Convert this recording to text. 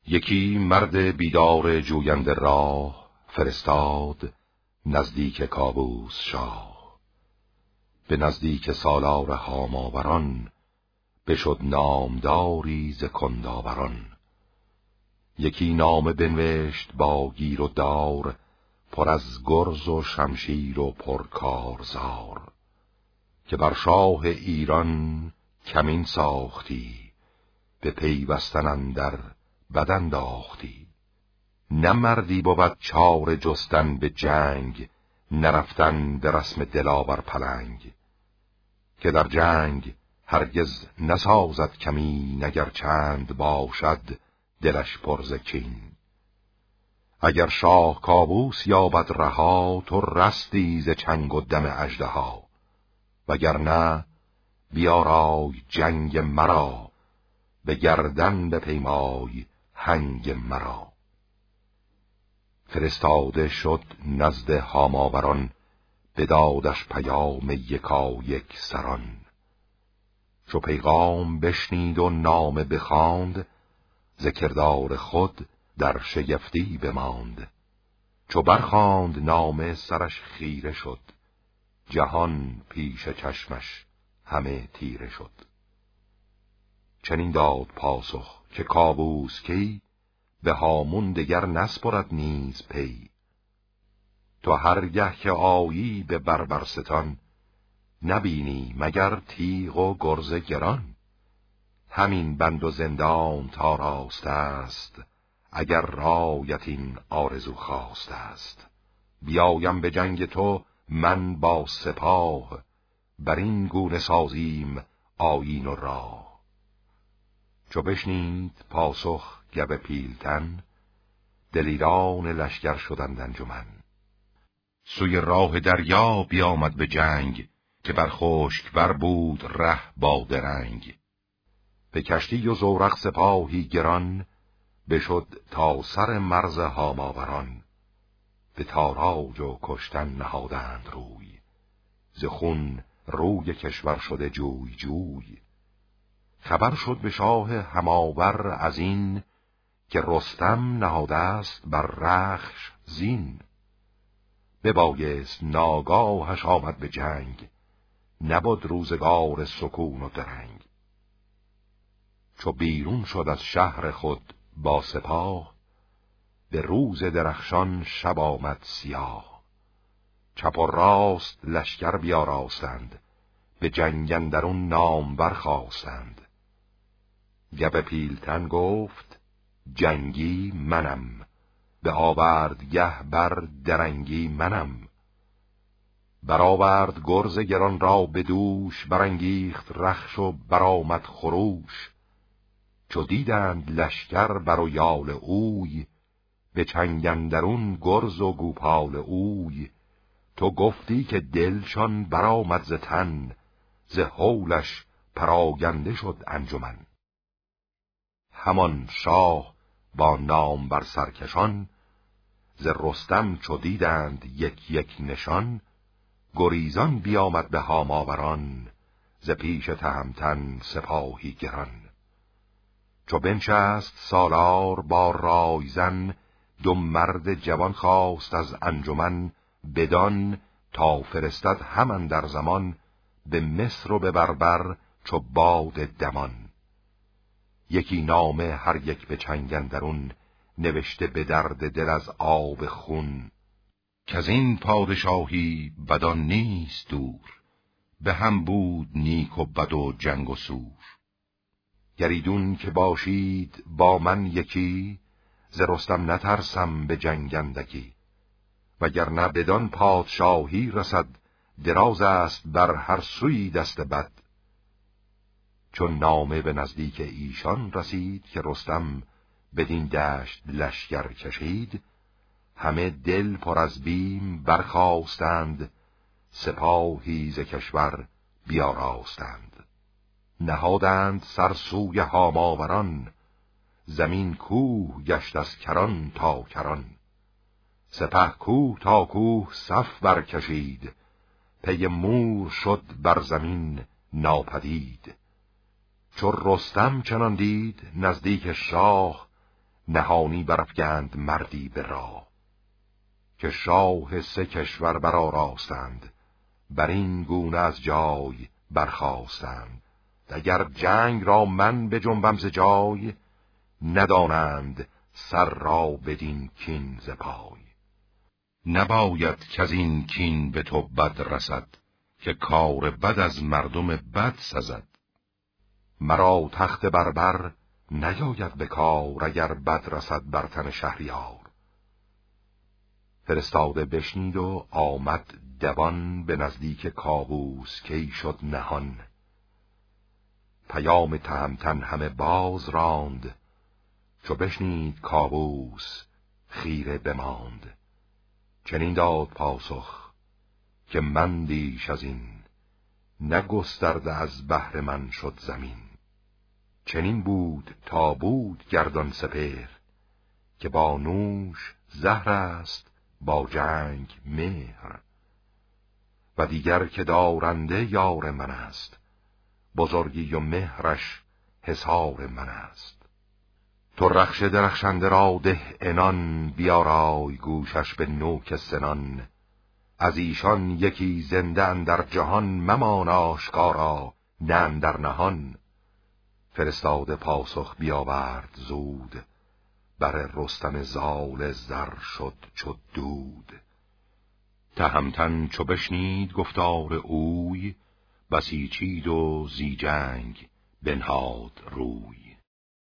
یکی مرد بیدار جوینده راه، فرستاد نزدیک کاووس شاه. به نزدیک سالار هاماوران، بشد نامداری ز کنداوران. یکی نامه بنوشت با گیر و دار، پر از گرز و شمشیر و پر کارزار. که بر شاه ایران کمین ساختی، به پیوستن اندر بد انداختی. نه مردی بود چاره جستن به جنگ، نرفتن به رسم دلاور پلنگ. که در جنگ هرگز نسازد کمین، اگر چند باشد دلش پر ز کین. اگر شاه کاووس یابد رها، تو رستی ز چنگ و دم اژدها. وگرنه بیارای جنگ مرا، به گردن بپیمای هنگ مرا. فرستاده شد نزد هاماوران، بدادش پیام یکایک سران. چو پیغام بشنید و نامه بخواند، ز کردار خود در شگفتی بماند. چو برخواند نامه سرش خیره شد، جهان پیش چشمش همه تیره شد. چنین داد پاسخ که کاووس کی، به هامون دگر نسپرد نیز پی. تو هرگه که آیی به بربرستان، نبینی مگر تیغ و گرز گران. همین بند و زندان تا راست است، اگر رایت این آرزو خواست است. بیایم به جنگ تو من با سپاه، بر این گونه سازیم آیین و راه. چو بشنید پاسخ گو پیلتن، دلیران لشکر شدند انجمن. سوی راه دریا بیامد به جنگ، که بر خشک بر بود ره با درنگ. به کشتی و زورق سپاهی گران، بشد تا سر مرز هاماوران. به تاراج و کشتن نهادند روی، ز خون روی کشور شده جوی جوی. خبر شد به شاه هماور از این، که رستم نهاده است بر رخش زین. ببایست ناگاهش آمد به جنگ، نبود روزگار سکون و درنگ. چو بیرون شد از شهر خود با سپاه، به روز درخشان شب آمد سیاه. چپ و راست لشکر بیاراستند، به جنگ اندرون نامور خواستند. گو پیلتن گفت جنگی منم، به آوردگه بر درنگی منم. برآورد گرز گران را به دوش، برانگیخت رخش و برآمد خروش. چو دیدند لشکر بر و یال اوی، به چنگ اندرون گرز و گوپال اوی. تو گفتی که دلشان برآمد ز تن، ز هولش پراگنده شد انجمن. همان شاه با نام بر سرکشان، ز رستم چو دیدند یک یک نشان. گریزان بیامد به هاماوران، ز پیش تهمتن سپاهی گران. چو بنشست سالار با رایزن، دو مرد جوان خواست از انجمن. بدان تا فرستد همان در زمان، به مصر و به بربر چو باد دمان. یکی نامه هر یک به چنگ اندرون، نوشته به درد دل از آب خون. کز این پادشاهی بدان نیست دور، به هم بود نیک و بد و جنگ و سور. گریدون که باشید با من یکی، ز رستم نترسم به جنگندگی. وگرنه بدان پادشاهی رسد، دراز است بر هر سوی دست بد. چون نامه به نزدیک ایشان رسید، که رستم بدین دشت لشکر کشید. همه دل پر از بیم برخاستند، سپاهی ز کشور بیاراستند. نهادند سر سوی هاماوران، زمین کوه گشت از کران تا کران. سپه کوه تا کوه صف برکشید، پی مور شد بر زمین ناپدید. چو رستم چنان دید نزدیک شاه، نهانی برافگند مردی به راه. که شاه 3 کشور برآراستند، بر این گونه از جای برخاستند. اگر جنگ را من بجنبم ز جای، ندانند سر را بدین کین ز پای. نباید که از این کین به تو بد رسد، که کار بد از مردم بد سزد. مرا تخت بربر نیاید به کار، اگر بد رسد بر تن شهریار. فرستاده بشنید و آمد دوان، به نزدیک کاووس کی شد نهان. پیام تهمتن همه باز راند، چو بشنید کاووس خیره بماند. چنین داد پاسخ که من بیش از این، نگسترده از بهر من شد زمین. چنین بود تا بود گردان سپهر، که با نوش زهر است با جنگ مهر. و دیگر که دارنده یار من است، بزرگی و مهرش حصار من است. تو رخش درخشنده را ده عنان، بیارای گوشش به نوک سنان. از ایشان یکی زنده اندر جهان، ممان آشکارا نه اندر نهان. فرستاده پاسخ بیاورد زود، بر رستم زال زر شد چو دود. تهمتن چو بشنید گفتار اوی، بسیچید و زی جنگ بنهاد روی.